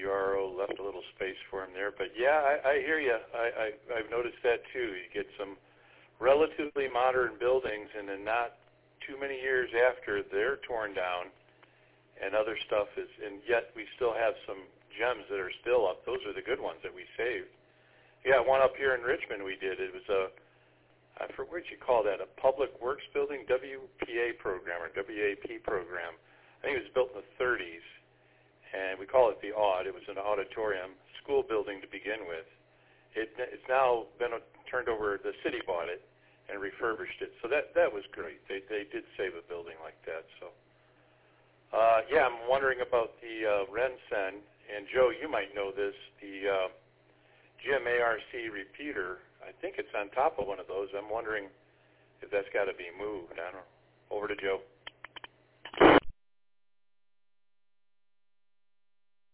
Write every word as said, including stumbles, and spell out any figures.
R O left a little space for him there. But yeah, I, I hear you. I, I, I've noticed that too. You get some relatively modern buildings, and then not too many years after they're torn down, and other stuff is, and yet we still have some gems that are still up. Those are the good ones that we saved. Yeah, one up here in Richmond we did. It was a, I forget what you call that, a public works building, W P A program or W A P program. I think it was built in the thirties. And we call it the Aud. It was an auditorium, school building to begin with. It, it's now been turned over, the city bought it and refurbished it. So that, that was great. They, they did save a building like that. So, uh, yeah, I'm wondering about the uh, RenCen. And, Joe, you might know this, the uh, G M A R C repeater, I think it's on top of one of those. I'm wondering if that's got to be moved. I don't know. Over to Joe.